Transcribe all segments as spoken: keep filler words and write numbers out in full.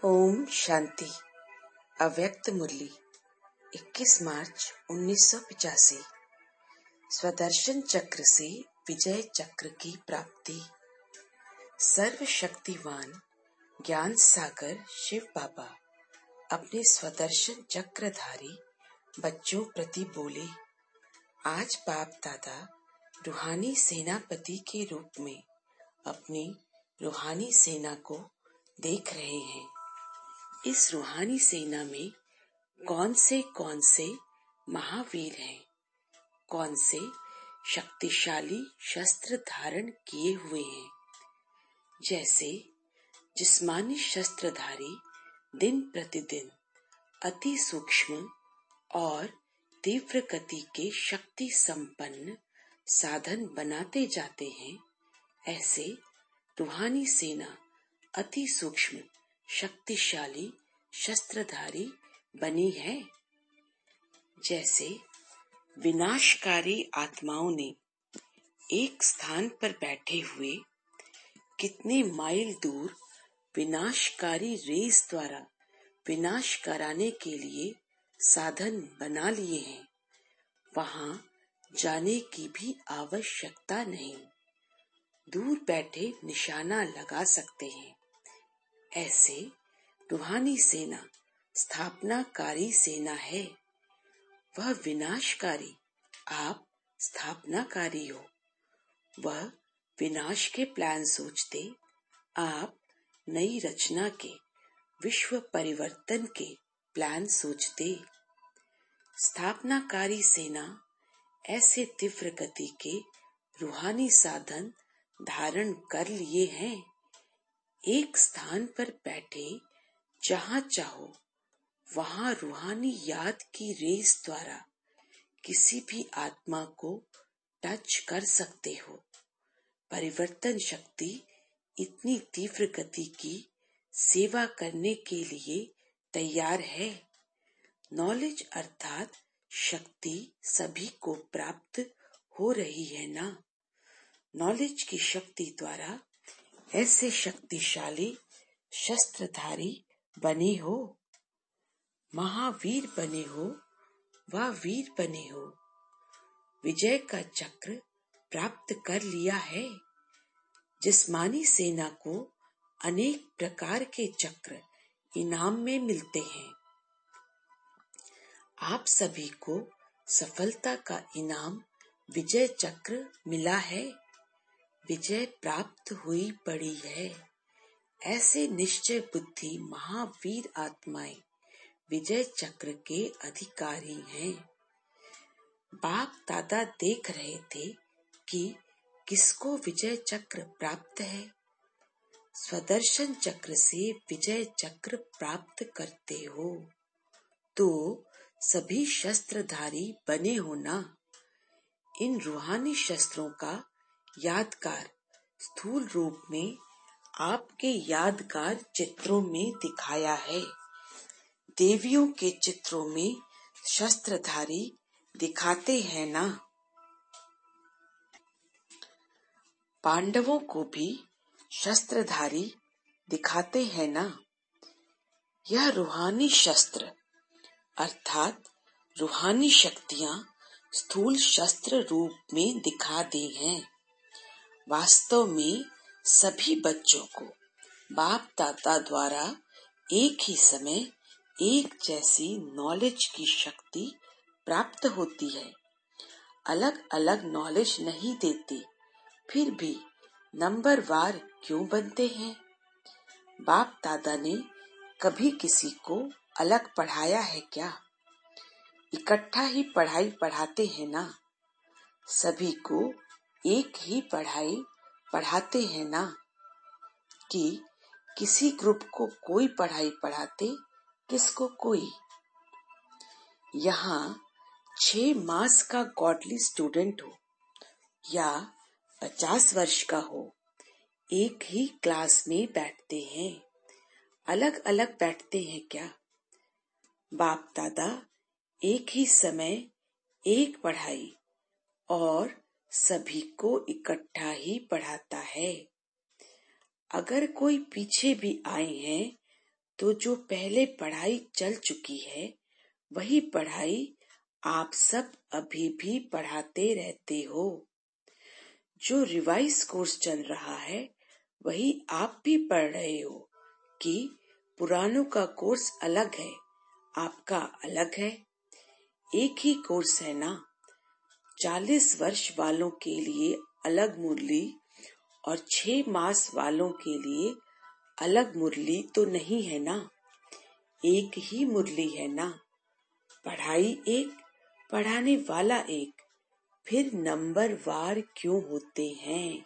ओम शांति। अव्यक्त मुरली इक्कीस मार्च उन्नीस सौ पचासी। स्वदर्शन चक्र से विजय चक्र की प्राप्ति। सर्वशक्तिवान ज्ञान सागर शिव बाबा अपने स्वदर्शन चक्रधारी बच्चों प्रति बोले, आज बाप दादा रूहानी सेनापति के रूप में अपनी रूहानी सेना को देख रहे हैं। इस रूहानी सेना में कौन से कौन से महावीर हैं, कौन से शक्तिशाली शस्त्र धारण किए हुए हैं। जैसे जिस्मानी शस्त्रधारी दिन प्रतिदिन अति सूक्ष्म और तीव्र गति के शक्ति संपन्न साधन बनाते जाते हैं, ऐसे रूहानी सेना अति सूक्ष्म शक्तिशाली शस्त्रधारी बनी है। जैसे विनाशकारी आत्माओं ने एक स्थान पर बैठे हुए कितने माइल दूर विनाशकारी रेस द्वारा विनाश कराने के लिए साधन बना लिए हैं, वहां जाने की भी आवश्यकता नहीं। दूर बैठे निशाना लगा सकते हैं। ऐसे रूहानी सेना स्थापनाकारी सेना है। वह विनाशकारी, आप स्थापनाकारी हो। वह विनाश के प्लान सोचते, आप नई रचना के, विश्व परिवर्तन के प्लान सोचते। स्थापनाकारी सेना ऐसे तीव्र गति के रूहानी साधन धारण कर लिए हैं। एक स्थान पर बैठे जहां चाहो वहां रूहानी याद की रेस द्वारा किसी भी आत्मा को टच कर सकते हो। परिवर्तन शक्ति इतनी तीव्र गति की सेवा करने के लिए तैयार है। नॉलेज अर्थात शक्ति सभी को प्राप्त हो रही है ना। नॉलेज की शक्ति द्वारा ऐसे शक्तिशाली शस्त्रधारी बने हो, महावीर बने हो, व वीर बने हो। विजय का चक्र प्राप्त कर लिया है। जिस्मानी सेना को अनेक प्रकार के चक्र इनाम में मिलते हैं। आप सभी को सफलता का इनाम विजय चक्र मिला है। विजय प्राप्त हुई पड़ी है। ऐसे निश्चय बुद्धि महावीर आत्माएं विजय चक्र के अधिकारी हैं। बाप दादा देख रहे थे कि किसको विजय चक्र प्राप्त है। स्वदर्शन चक्र से विजय चक्र प्राप्त करते हो तो सभी शस्त्रधारी बने हो ना। इन रूहानी शस्त्रों का यादगार स्थूल रूप में आपके यादगार चित्रों में दिखाया है। देवियों के चित्रों में शस्त्रधारी दिखाते हैं ना। पांडवों को भी शस्त्रधारी दिखाते हैं ना। यह रूहानी शस्त्र अर्थात रूहानी शक्तियां स्थूल शस्त्र रूप में दिखा दी हैं। वास्तव में सभी बच्चों को बाप दादा द्वारा एक ही समय एक जैसी नॉलेज की शक्ति प्राप्त होती है। अलग अलग नॉलेज नहीं देते, फिर भी नंबरवार क्यों बनते हैं। बाप दादा ने कभी किसी को अलग पढ़ाया है क्या। इकट्ठा ही पढ़ाई पढ़ाते हैं ना। सभी को एक ही पढ़ाई पढ़ाते हैं ना कि किसी ग्रुप को कोई पढ़ाई पढ़ाते, किसको कोई। यहाँ छह मास का गॉडली स्टूडेंट हो या पचास वर्ष का हो, एक ही क्लास में बैठते हैं। अलग अलग बैठते हैं क्या। बाप दादा एक ही समय एक पढ़ाई और सभी को इकट्ठा ही पढ़ाता है। अगर कोई पीछे भी आए हैं तो जो पहले पढ़ाई चल चुकी है वही पढ़ाई आप सब अभी भी पढ़ाते रहते हो। जो रिवाइज कोर्स चल रहा है वही आप भी पढ़ रहे हो कि पुरानों का कोर्स अलग है, आपका अलग है। एक ही कोर्स है ना। चालीस वर्ष वालों के लिए अलग मुरली और छह मास वालों के लिए अलग मुरली तो नहीं है ना। एक ही मुरली है ना। पढ़ाई एक, पढ़ाने वाला एक, फिर नंबर वार क्यों होते हैं?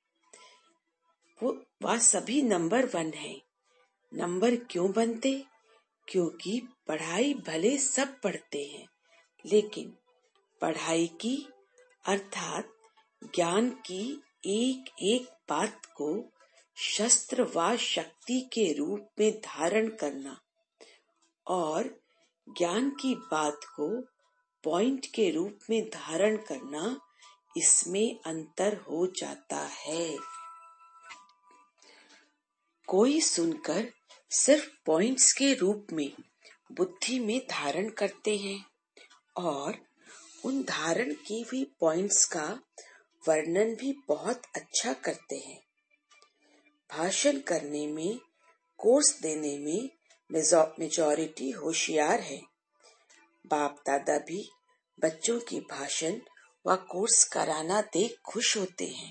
वो वह सभी नंबर वन है। नंबर क्यों बनते? क्योंकि पढ़ाई भले सब पढ़ते हैं, लेकिन पढ़ाई की अर्थात ज्ञान की एक एक बात को शस्त्र व शक्ति के रूप में धारण करना और ज्ञान की बात को पॉइंट के रूप में धारण करना, इसमें अंतर हो जाता है। कोई सुनकर सिर्फ पॉइंट्स के रूप में बुद्धि में धारण करते हैं और उन धारण की हुई पॉइंट्स का वर्णन भी बहुत अच्छा करते हैं। भाषण करने में, कोर्स देने में मेजॉरिटी होशियार है। बाप दादा भी बच्चों की भाषण व कोर्स कराना देख खुश होते हैं।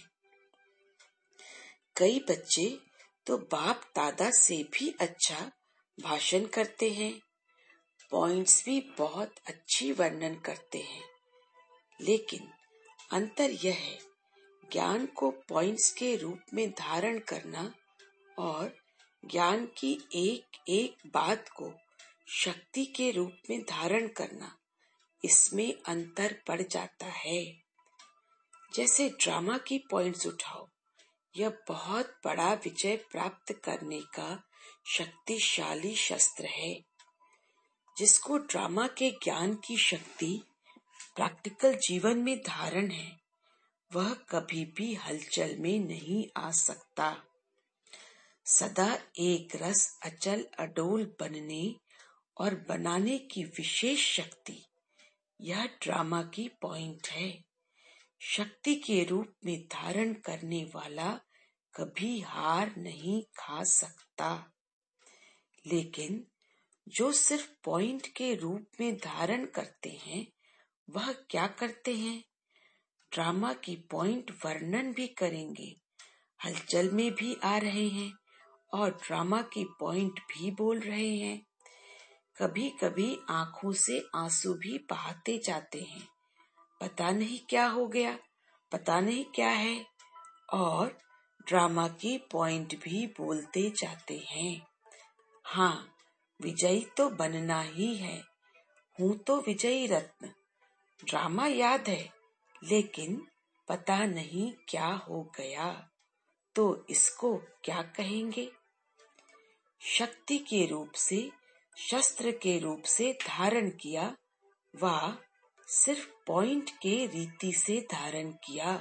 कई बच्चे तो बाप दादा से भी अच्छा भाषण करते हैं, पॉइंट्स भी बहुत अच्छी वर्णन करते हैं। लेकिन अंतर यह है, ज्ञान को पॉइंट्स के रूप में धारण करना और ज्ञान की एक एक बात को शक्ति के रूप में धारण करना, इसमें अंतर पड़ जाता है। जैसे ड्रामा की पॉइंट्स उठाओ, यह बहुत बड़ा विजय प्राप्त करने का शक्तिशाली शस्त्र है। जिसको ड्रामा के ज्ञान की शक्ति प्रैक्टिकल जीवन में धारण है, वह कभी भी हलचल में नहीं आ सकता। सदा एक रस अचल अडोल बनने और बनाने की विशेष शक्ति, यह ड्रामा की पॉइंट है। शक्ति के रूप में धारण करने वाला कभी हार नहीं खा सकता। लेकिन जो सिर्फ पॉइंट के रूप में धारण करते हैं, वह क्या करते हैं? ड्रामा की पॉइंट वर्णन भी करेंगे, हलचल में भी आ रहे हैं और ड्रामा की पॉइंट भी बोल रहे हैं। कभी कभी आंखों से आंसू भी बहाते जाते हैं, पता नहीं क्या हो गया, पता नहीं क्या है, और ड्रामा की पॉइंट भी बोलते जाते हैं। हाँ, विजयी तो बनना ही है, हूँ तो विजयी रत्न। ड्रामा याद है, लेकिन पता नहीं क्या हो गया, तो इसको क्या कहेंगे? शक्ति के रूप से, शस्त्र के रूप से धारण किया व सिर्फ पॉइंट के रीति से धारण किया।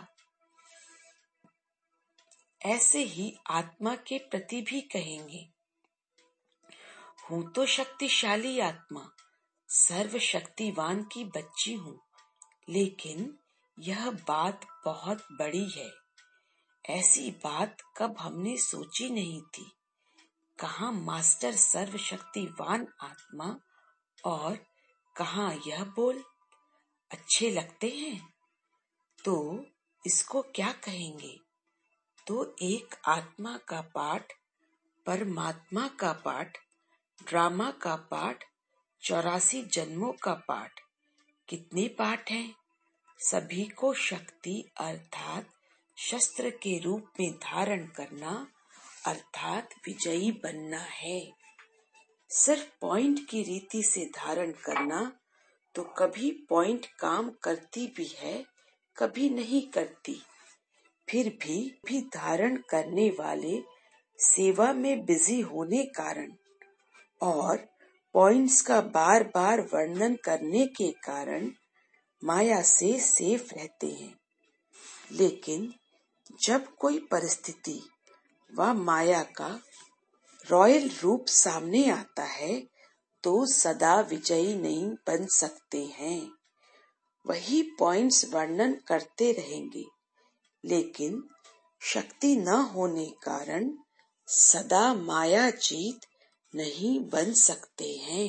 ऐसे ही आत्मा के प्रति भी कहेंगे, हूँ तो शक्तिशाली आत्मा, सर्वशक्तिवान की बच्ची हूँ, लेकिन यह बात बहुत बड़ी है। ऐसी बात कब हमने सोची नहीं थी। कहाँ मास्टर सर्वशक्तिवान आत्मा और कहाँ यह बोल। अच्छे लगते हैं तो इसको क्या कहेंगे? तो एक आत्मा का पाठ, परमात्मा का पाठ, ड्रामा का पाठ, चौरासी जन्मों का पाठ। कितने पाठ हैं? सभी को शक्ति अर्थात शस्त्र के रूप में धारण करना अर्थात विजयी बनना है। सिर्फ पॉइंट की रीति से धारण करना तो कभी पॉइंट काम करती भी है, कभी नहीं करती। फिर भी भी धारण करने वाले सेवा में बिजी होने कारण और पॉइंट्स का बार बार वर्णन करने के कारण माया से सेफ रहते हैं। लेकिन जब कोई परिस्थिति व माया का रॉयल रूप सामने आता है तो सदा विजयी नहीं बन सकते हैं। वही पॉइंट्स वर्णन करते रहेंगे, लेकिन शक्ति न होने कारण सदा माया जीत नहीं बन सकते हैं।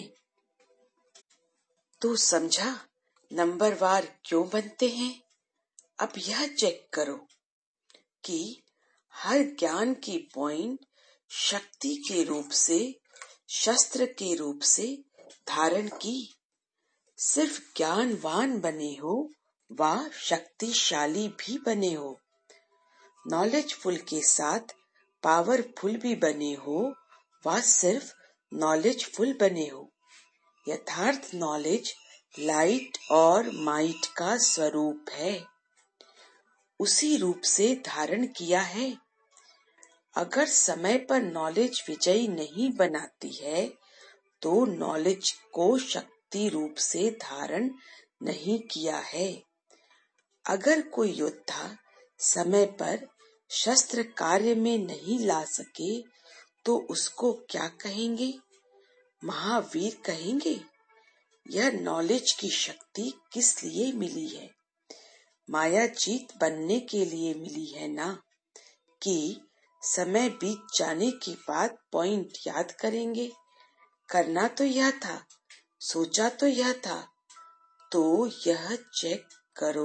तो समझा नंबरवार क्यों बनते हैं? अब यह चेक करो कि हर ज्ञान की पॉइंट शक्ति के रूप से, शस्त्र के रूप से धारण की। सिर्फ ज्ञानवान बने हो व शक्तिशाली भी बने हो, नॉलेजफुल के साथ पावरफुल भी बने हो व सिर्फ नॉलेजफुल बने हो। यथार्थ नॉलेज लाइट और माइट का स्वरूप है, उसी रूप से धारण किया है। अगर समय पर नॉलेज विजयी नहीं बनाती है तो नॉलेज को शक्ति रूप से धारण नहीं किया है। अगर कोई योद्धा समय पर शस्त्र कार्य में नहीं ला सके तो उसको क्या कहेंगे? महावीर कहेंगे। यह नॉलेज की शक्ति किस लिए मिली है? माया जीत बनने के लिए मिली है ना, कि समय बीत जाने के बाद पॉइंट याद करेंगे। करना तो यह था, सोचा तो यह था, तो यह चेक करो।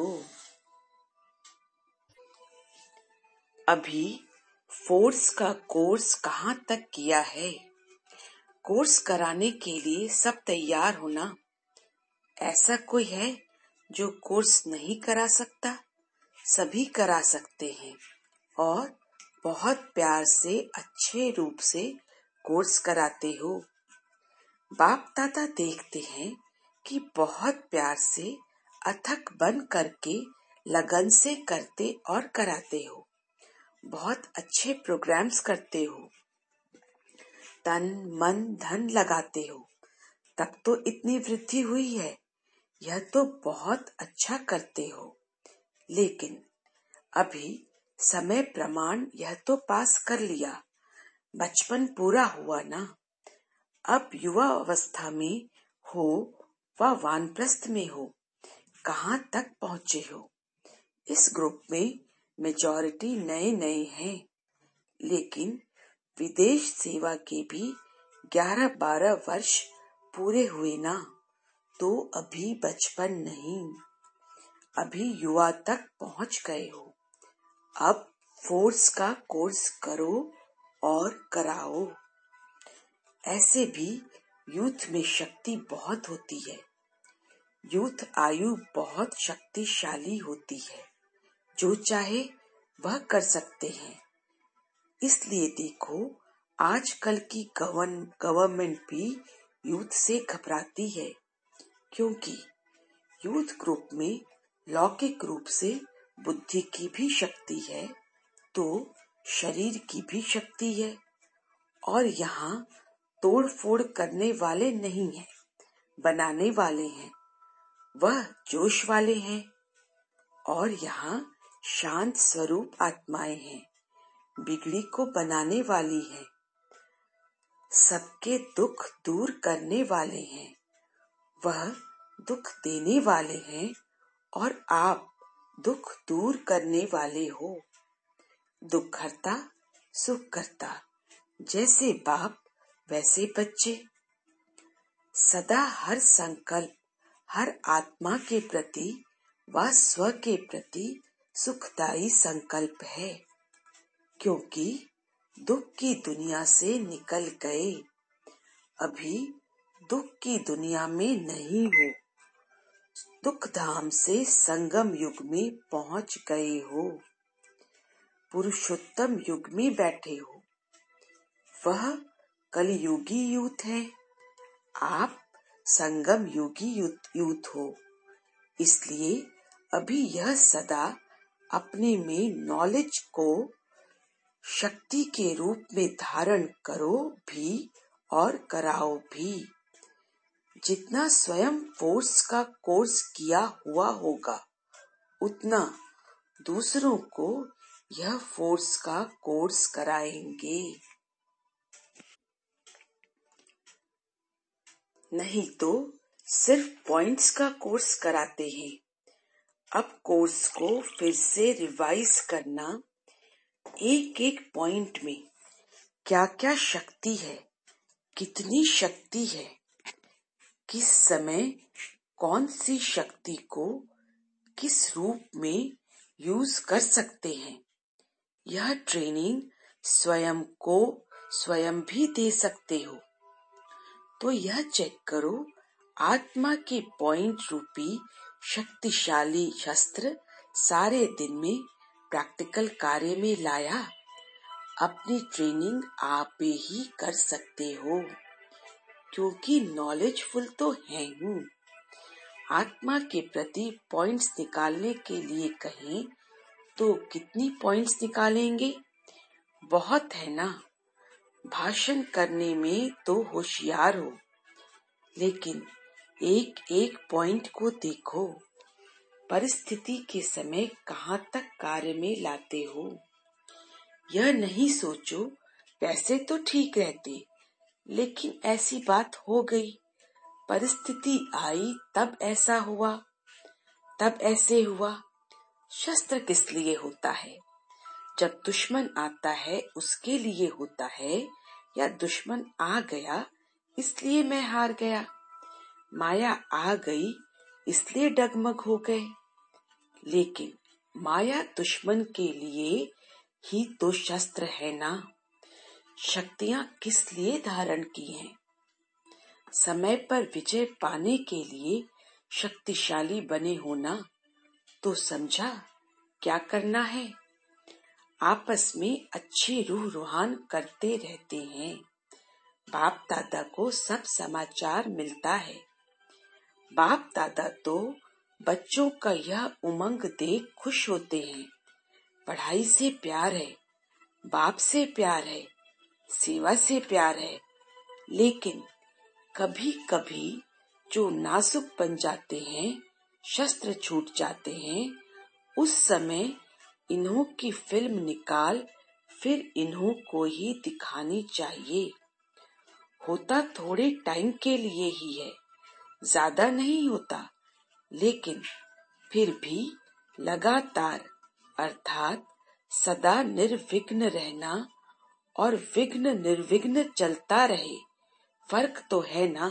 अभी फोर्स का कोर्स कहाँ तक किया है? कोर्स कराने के लिए सब तैयार हो ना? ऐसा कोई है जो कोर्स नहीं करा सकता? सभी करा सकते हैं और बहुत प्यार से अच्छे रूप से कोर्स कराते हो। बाप दादा देखते हैं कि बहुत प्यार से अथक बन करके लगन से करते और कराते हो। बहुत अच्छे प्रोग्राम्स करते हो, तन मन धन लगाते हो, तब तो इतनी वृद्धि हुई है। यह तो बहुत अच्छा करते हो, लेकिन अभी समय प्रमाण यह तो पास कर लिया, बचपन पूरा हुआ ना। अब युवा अवस्था में हो व वानप्रस्थ में हो, कहाँ तक पहुँचे हो? इस ग्रुप में मेजॉरिटी नए नए हैं, लेकिन विदेश सेवा के भी ग्यारह बारह वर्ष पूरे हुए ना, तो अभी बचपन नहीं, अभी युवा तक पहुंच गए हो। अब फोर्स का कोर्स करो और कराओ। ऐसे भी यूथ में शक्ति बहुत होती है। यूथ आयु बहुत शक्तिशाली होती है, जो चाहे वह कर सकते हैं। इसलिए देखो, आजकल की गवर्नमेंट भी यूथ से घबराती है, क्योंकि यूथ ग्रुप में लौकिक रूप से बुद्धि की भी शक्ति है तो शरीर की भी शक्ति है, और यहाँ तोड़ फोड़ करने वाले नहीं हैं, बनाने वाले हैं, वह जोश वाले हैं। और यहाँ शांत स्वरूप आत्माएं हैं, बिगड़ी को बनाने वाली हैं, सबके दुख दूर करने वाले हैं, वह दुख देने वाले हैं और आप दुख दूर करने वाले हो। दुख हरता सुख करता, जैसे बाप वैसे बच्चे। सदा हर संकल्प हर आत्मा के प्रति व स्व के प्रति सुखदायी संकल्प है, क्योंकि दुख की दुनिया से निकल गए, अभी दुख की दुनिया में नहीं हो, दुख धाम से संगम युग में पहुंच गए हो, पुरुषोत्तम युग में बैठे हो। वह कलयुगी यूथ है, आप संगम युगी यूथ हो। इसलिए अभी यह सदा अपने में नॉलेज को शक्ति के रूप में धारण करो भी और कराओ भी। जितना स्वयं फोर्स का कोर्स किया हुआ होगा, उतना दूसरों को यह फोर्स का कोर्स कराएंगे। नहीं तो सिर्फ पॉइंट्स का कोर्स कराते हैं। अब कोर्स को फिर से रिवाइज करना, एक एक पॉइंट में क्या क्या शक्ति है, कितनी शक्ति है, किस समय कौन सी शक्ति को किस रूप में यूज कर सकते हैं, यह ट्रेनिंग स्वयं को स्वयं भी दे सकते हो। तो यह चेक करो, आत्मा के पॉइंट रूपी शक्तिशाली शस्त्र सारे दिन में प्रैक्टिकल कार्य में लाया। अपनी ट्रेनिंग आप ही कर सकते हो, क्योंकि नॉलेजफुल तो है हूँ। आत्मा के प्रति पॉइंट्स निकालने के लिए कहें तो कितनी पॉइंट्स निकालेंगे? बहुत है ना। भाषण करने में तो होशियार हो, लेकिन एक एक पॉइंट को देखो, परिस्थिति के समय कहाँ तक कार्य में लाते हो। यह नहीं सोचो वैसे तो ठीक रहते, लेकिन ऐसी बात हो गई, परिस्थिति आई तब ऐसा हुआ, तब ऐसे हुआ। शस्त्र किस लिए होता है? जब दुश्मन आता है उसके लिए होता है, या दुश्मन आ गया इसलिए मैं हार गया, माया आ गई इसलिए डगमग हो गए। लेकिन माया दुश्मन के लिए ही तो शस्त्र है ना। शक्तियां किस लिए धारण की हैं? समय पर विजय पाने के लिए शक्तिशाली बने होना। तो समझा क्या करना है? आपस में अच्छी रूह रुहान करते रहते हैं। बाप दादा को सब समाचार मिलता है। बाप दादा तो बच्चों का यह उमंग देख खुश होते हैं। पढ़ाई से प्यार है, बाप से प्यार है, सेवा से प्यार है। लेकिन कभी कभी जो नाजुक बन जाते हैं, शस्त्र छूट जाते हैं, उस समय इन्हों की फिल्म निकाल फिर इन्हों को ही दिखानी चाहिए। होता थोड़े टाइम के लिए ही है, ज्यादा नहीं होता, लेकिन फिर भी लगातार अर्थात सदा निर्विघ्न रहना और विघ्न निर्विघ्न चलता रहे, फर्क तो है ना।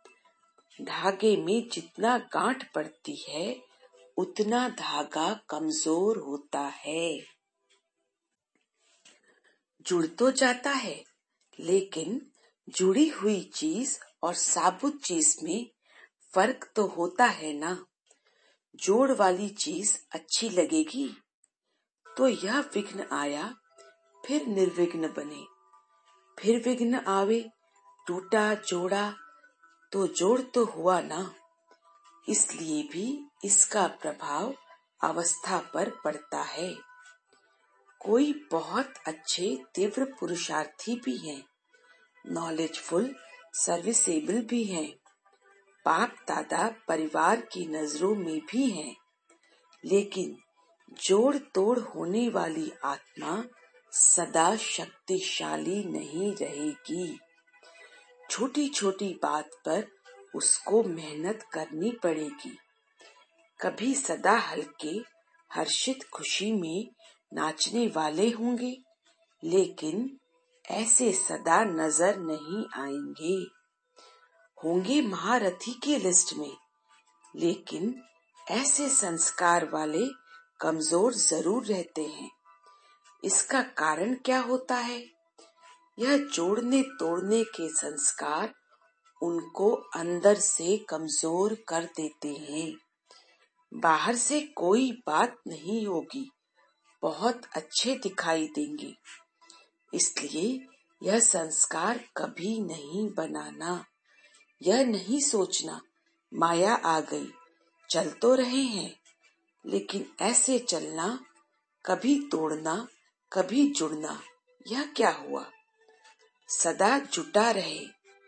धागे में जितना गांठ पड़ती है उतना धागा कमजोर होता है। जुड़ तो जाता है, लेकिन जुड़ी हुई चीज और साबुत चीज में फर्क तो होता है ना। जोड़ वाली चीज अच्छी लगेगी तो यह विघ्न आया फिर निर्विघ्न बने, फिर विघ्न आवे, टूटा जोड़ा तो जोड़ तो हुआ ना। इसलिए भी इसका प्रभाव अवस्था पर पड़ता है। कोई बहुत अच्छे तीव्र पुरुषार्थी भी हैं, नॉलेजफुल सर्विसेबल भी हैं, बाप दादा परिवार की नजरों में भी हैं, लेकिन जोड़ तोड़ होने वाली आत्मा सदा शक्तिशाली नहीं रहेगी। छोटी छोटी बात पर उसको मेहनत करनी पड़ेगी। कभी सदा हल्के हर्षित खुशी में नाचने वाले होंगे, लेकिन ऐसे सदा नजर नहीं आएंगे। होंगे महारथी के लिस्ट में, लेकिन ऐसे संस्कार वाले कमजोर जरूर रहते हैं। इसका कारण क्या होता है? यह जोड़ने तोड़ने के संस्कार उनको अंदर से कमजोर कर देते हैं। बाहर से कोई बात नहीं होगी, बहुत अच्छे दिखाई देंगे। इसलिए यह संस्कार कभी नहीं बनाना। यह नहीं सोचना माया आ गई, चल तो रहे हैं, लेकिन ऐसे चलना, कभी तोड़ना कभी जुड़ना, यह क्या हुआ। सदा जुटा रहे,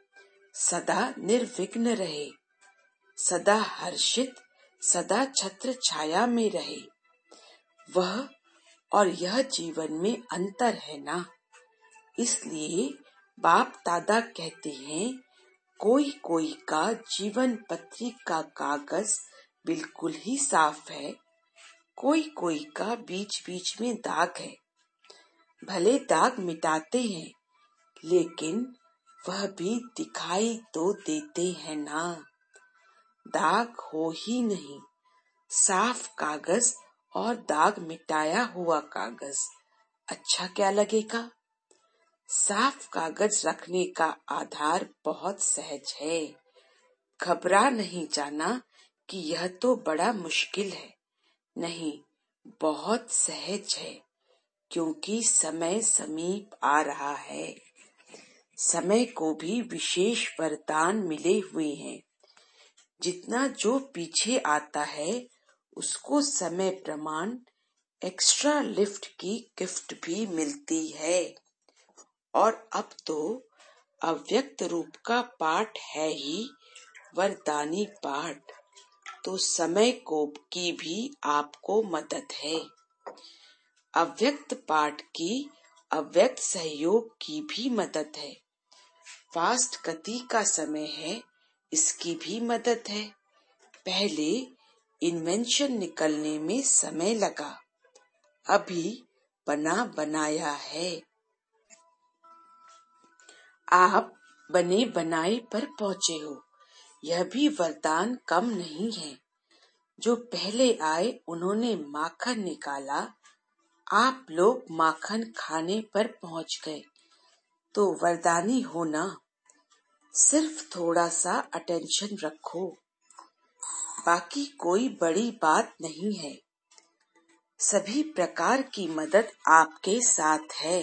सदा निर्विघ्न रहे, सदा हर्षित, सदा छत्र छाया में रहे। वह और यह जीवन में अंतर है ना। इसलिए बाप दादा कहते हैं, कोई कोई का जीवन पत्री का कागज बिल्कुल ही साफ है, कोई कोई का बीच बीच में दाग है। भले दाग मिटाते हैं, लेकिन वह भी दिखाई तो देते हैं ना। दाग हो ही नहीं, साफ कागज और दाग मिटाया हुआ कागज अच्छा क्या लगेगा। साफ कागज रखने का आधार बहुत सहज है। घबरा नहीं जाना कि यह तो बड़ा मुश्किल है। नहीं, बहुत सहज है, क्योंकि समय समीप आ रहा है। समय को भी विशेष वरदान मिले हुए हैं। जितना जो पीछे आता है, उसको समय प्रमाण एक्स्ट्रा लिफ्ट की गिफ्ट भी मिलती है। और अब तो अव्यक्त रूप का पाठ है ही वरदानी पाठ, तो समय को की भी आपको मदद है। अव्यक्त पाठ की अव्यक्त सहयोग की भी मदद है। फास्ट गति का समय है, इसकी भी मदद है। पहले इन्वेंशन निकलने में समय लगा, अभी बना बनाया है। आप बने बनाए पर पहुंचे हो, यह भी वरदान कम नहीं है। जो पहले आए उन्होंने माखन निकाला, आप लोग माखन खाने पर पहुंच गए, तो वरदानी हो ना। सिर्फ थोड़ा सा अटेंशन रखो, बाकी कोई बड़ी बात नहीं है। सभी प्रकार की मदद आपके साथ है।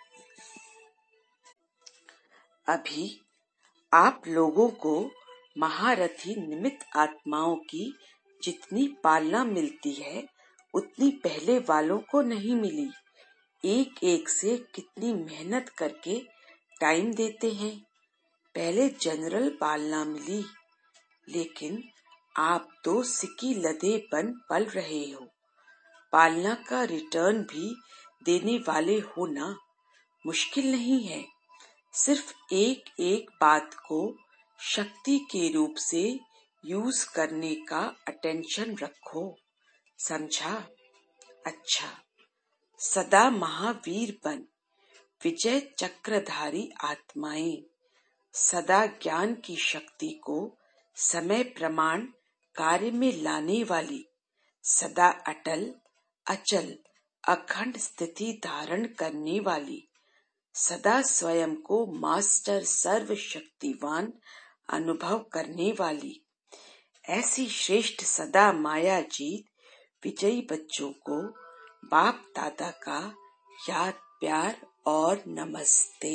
अभी आप लोगों को महारथी निमित्त आत्माओं की जितनी पालना मिलती है, उतनी पहले वालों को नहीं मिली। एक एक से कितनी मेहनत करके टाइम देते हैं। पहले जनरल पालना मिली, लेकिन आप तो सिक्की लदे बन पल रहे हो। पालना का रिटर्न भी देने वाले हो ना। मुश्किल नहीं है, सिर्फ एक एक बात को शक्ति के रूप से यूज करने का अटेंशन रखो। समझा? अच्छा, सदा महावीर बन, विजय चक्रधारी आत्माएं, सदा ज्ञान की शक्ति को समय प्रमाण कार्य में लाने वाली, सदा अटल अचल अखंड स्थिति धारण करने वाली, सदा स्वयं को मास्टर सर्वशक्तिवान अनुभव करने वाली, ऐसी श्रेष्ठ सदा माया जीत विजयी बच्चों को बाप दादा का याद प्यार और नमस्ते।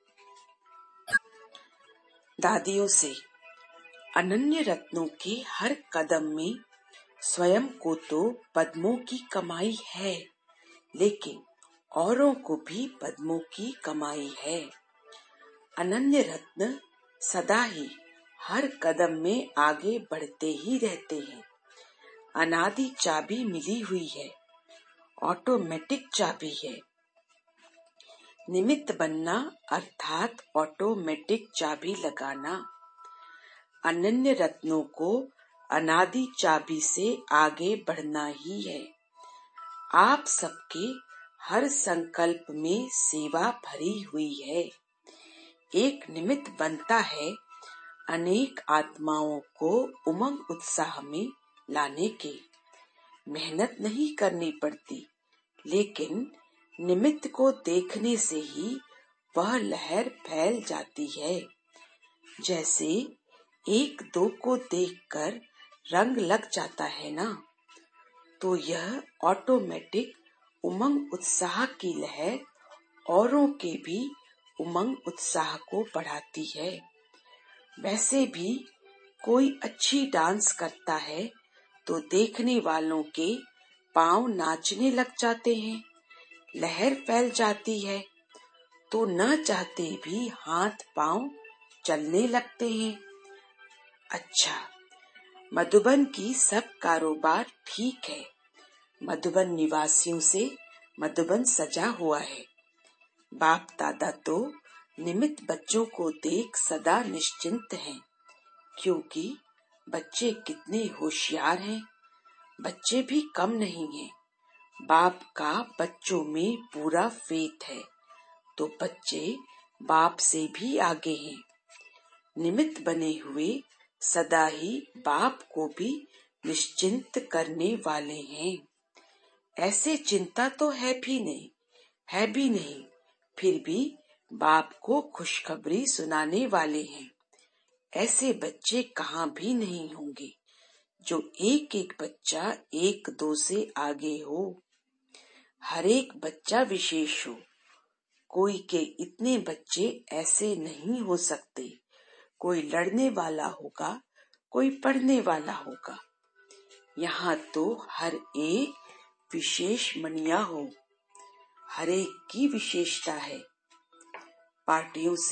दादियों से अनन्य रत्नों के हर कदम में स्वयं को तो पद्मों की कमाई है, लेकिन औरों को भी पद्मों की कमाई है। अनन्य रत्न सदा ही हर कदम में आगे बढ़ते ही रहते हैं। अनादि चाबी मिली हुई है, ऑटोमेटिक चाबी है। निमित्त बनना अर्थात ऑटोमेटिक चाबी लगाना। अनन्य रत्नों को अनादि चाबी से आगे बढ़ना ही है। आप सबके हर संकल्प में सेवा भरी हुई है। एक निमित्त बनता है अनेक आत्माओं को उमंग उत्साह में लाने के। मेहनत नहीं करनी पड़ती, लेकिन निमित्त को देखने से ही वह लहर फैल जाती है। जैसे एक दो को देखकर रंग लग जाता है ना, तो यह ऑटोमेटिक उमंग उत्साह की लहर औरों के भी उमंग उत्साह को बढ़ाती है। वैसे भी कोई अच्छी डांस करता है तो देखने वालों के पांव नाचने लग जाते हैं, लहर फैल जाती है, तो न चाहते भी हाथ पांव चलने लगते हैं। अच्छा, मधुबन की सब कारोबार ठीक है। मधुबन निवासियों से मधुबन सजा हुआ है। बाप दादा तो निमित्त बच्चों को देख सदा निश्चिंत हैं, क्योंकि बच्चे कितने होशियार हैं। बच्चे भी कम नहीं हैं। बाप का बच्चों में पूरा फेथ है, तो बच्चे बाप से भी आगे हैं। निमित्त बने हुए सदा ही बाप को भी निश्चिंत करने वाले हैं। ऐसे चिंता तो है भी नहीं है भी नहीं फिर भी बाप को खुशखबरी सुनाने वाले हैं। ऐसे बच्चे कहाँ भी नहीं होंगे जो एक एक बच्चा एक दो से आगे हो। हर एक बच्चा विशेष हो। कोई के इतने बच्चे ऐसे नहीं हो सकते। कोई लड़ने वाला होगा, कोई पढ़ने वाला होगा। यहाँ तो हर एक विशेष मनिया हो। हर एक की विशेषता है। पार्टियों से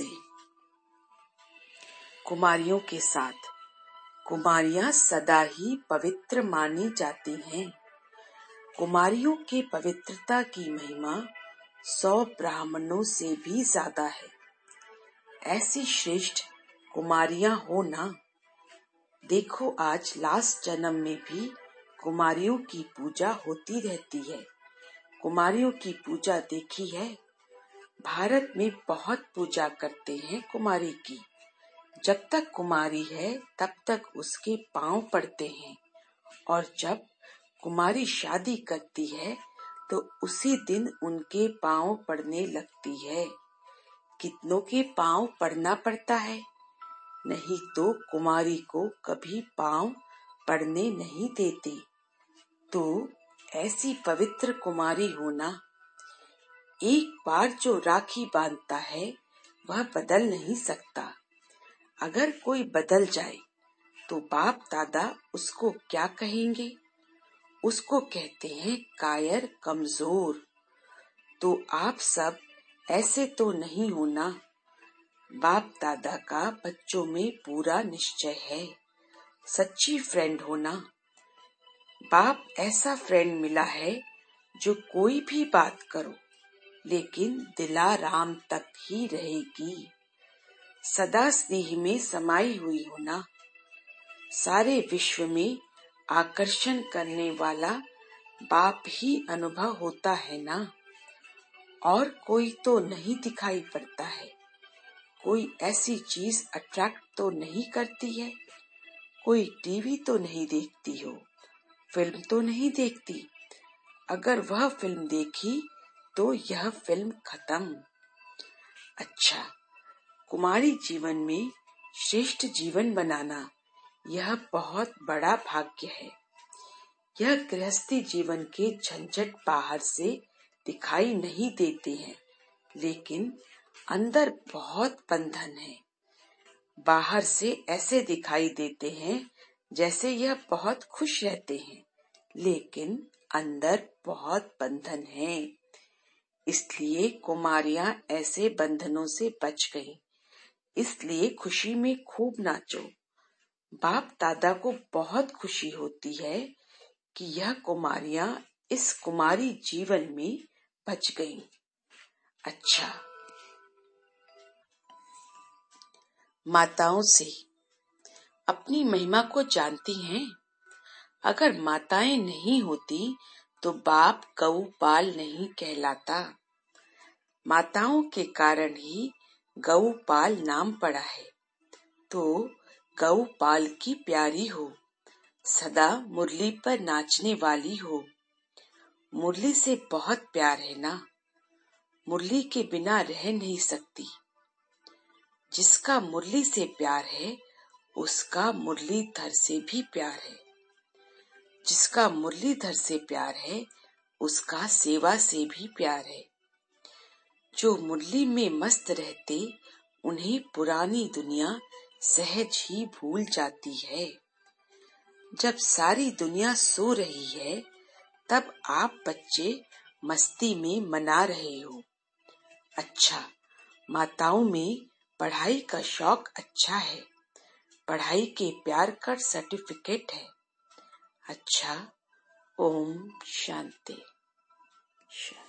कुमारियों के साथ कुमारियां सदा ही पवित्र मानी जाती हैं। कुमारियों के पवित्रता की महिमा सौ ब्राह्मणों से भी ज्यादा है। ऐसी श्रेष्ठ कुमारियां हो ना। देखो आज लास्ट जन्म में भी कुमारियों की पूजा होती रहती है। कुमारियों की पूजा देखी है। भारत में बहुत पूजा करते हैं कुमारी की। जब तक कुमारी है तब तक उसके पांव पड़ते हैं, और जब कुमारी शादी करती है तो उसी दिन उनके पांव पड़ने लगती है। कितनों के पांव पड़ना पड़ता है, नहीं तो कुमारी को कभी पांव पड़ने नहीं देते। तो ऐसी पवित्र कुमारी होना। एक बार जो राखी बांधता है वह बदल नहीं सकता। अगर कोई बदल जाए तो बाप दादा उसको क्या कहेंगे? उसको कहते हैं कायर, कमजोर। तो आप सब ऐसे तो नहीं होना। बाप दादा का बच्चों में पूरा निश्चय है। सच्ची फ्रेंड होना। बाप ऐसा फ्रेंड मिला है जो कोई भी बात करो लेकिन दिलाराम तक ही रहेगी। सदा स्नेह में समाई हुई होना। सारे विश्व में आकर्षण करने वाला बाप ही अनुभव होता है ना। और कोई तो नहीं दिखाई पड़ता है। कोई ऐसी चीज अट्रैक्ट तो नहीं करती है। कोई टीवी तो नहीं देखती हो, फिल्म तो नहीं देखती। अगर वह फिल्म देखी तो यह फिल्म खत्म। अच्छा, कुमारी जीवन में श्रेष्ठ जीवन बनाना यह बहुत बड़ा भाग्य है। यह गृहस्थी जीवन के झंझट बाहर से दिखाई नहीं देते हैं, लेकिन अंदर बहुत बंधन है। बाहर से ऐसे दिखाई देते हैं जैसे यह बहुत खुश रहते हैं, लेकिन अंदर बहुत बंधन है। इसलिए कुमारियां ऐसे बंधनों से बच गईं। इसलिए खुशी में खूब नाचो। बाप दादा को बहुत खुशी होती है कि यह कुमारियां इस कुमारी जीवन में बच गईं। अच्छा, माताओं से अपनी महिमा को जानती हैं। अगर माताएं नहीं होती तो बाप गौपाल नहीं कहलाता। माताओं के कारण ही गौपाल नाम पड़ा है। तो गौपाल की प्यारी हो, सदा मुरली पर नाचने वाली हो। मुरली से बहुत प्यार है ना। मुरली के बिना रह नहीं सकती। जिसका मुरली से प्यार है उसका मुरलीधर से भी प्यार है। जिसका मुरलीधर से प्यार है उसका सेवा से भी प्यार है। जो मुरली में मस्त रहते उन्हें पुरानी दुनिया सहज ही भूल जाती है। जब सारी दुनिया सो रही है तब आप बच्चे मस्ती में मना रहे हो। अच्छा, माताओं में पढ़ाई का शौक अच्छा है। पढ़ाई के प्यार का सर्टिफिकेट है। अच्छा, ओम शांति शांति।